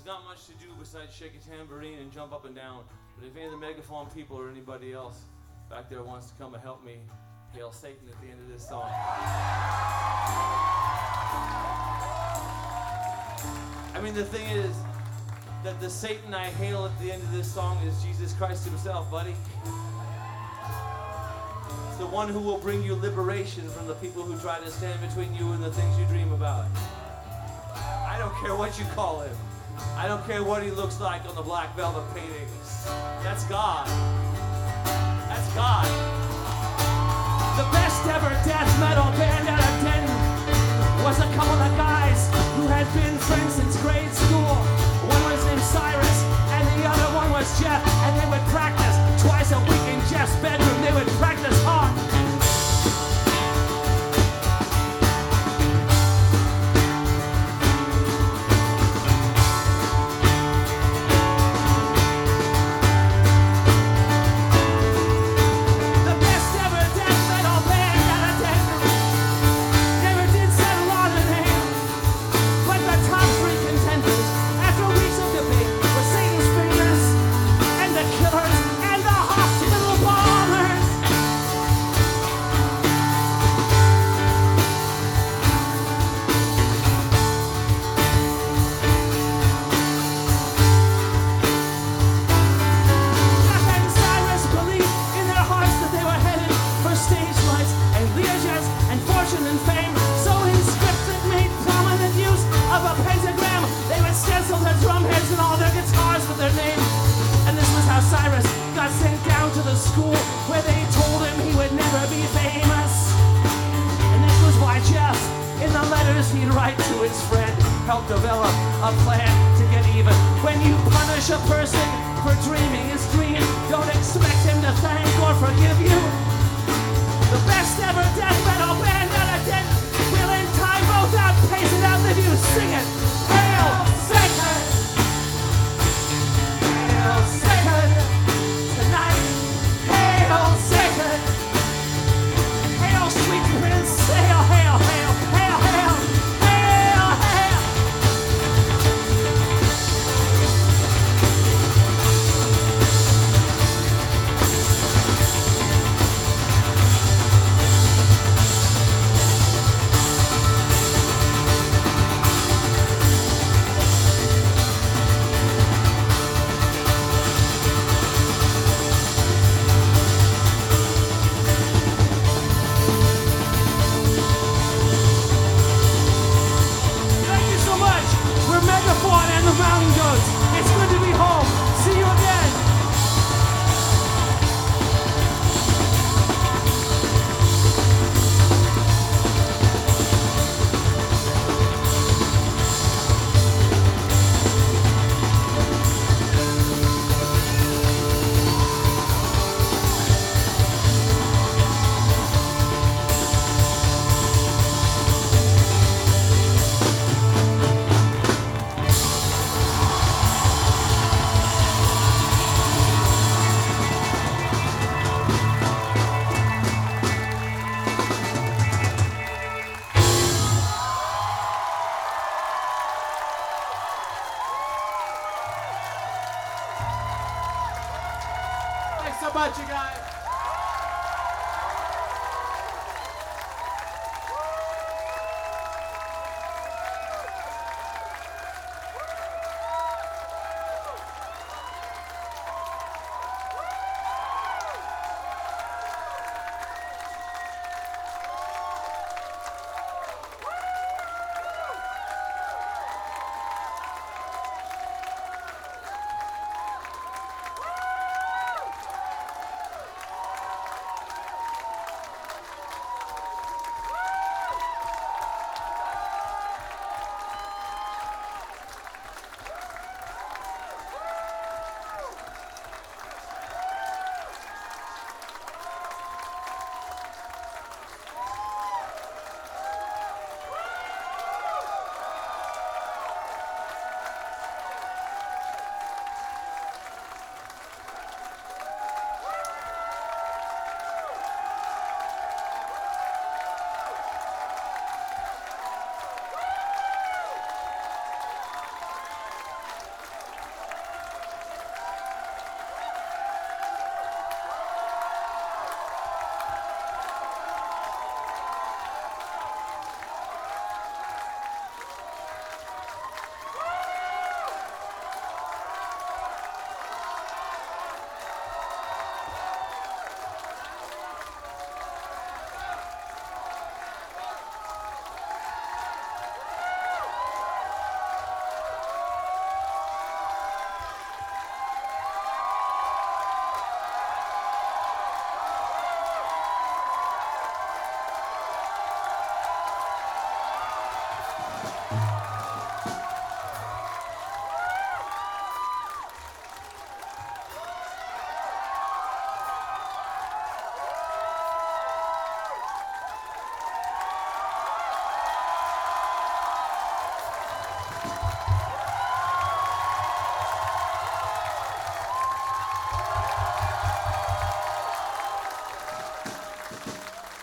not much to do besides shake a tambourine and jump up and down. But if any of the Megaphone people or anybody else back there wants to come and help me hail Satan at the end of this song. I mean, the thing is that the Satan I hail at the end of this song is Jesus Christ himself, buddy. It's the one who will bring you liberation from the people who try to stand between you and the things you dream about. I don't care what you call him. I don't care what he looks like on the black velvet paintings. That's God. That's God. The best ever death metal band out of Denton was a couple of guys who had been friends since grade school. One was named Cyrus, and the other one was Jeff, and they would practice twice a week in Jeff's bedroom. They would practice hard. He'd write to his friend, help develop a plan to get even. When you punish a person for dreaming his dream, don't expect him to thank or forgive you. The best ever death metal band out of Denton will in time both outpace and outlive you. Sing it. Hail Satan! Hail Satan! Tonight, hail Satan! Hail sweet prince! Hail, hail, hail, hail, hail! Thanks so much, you guys.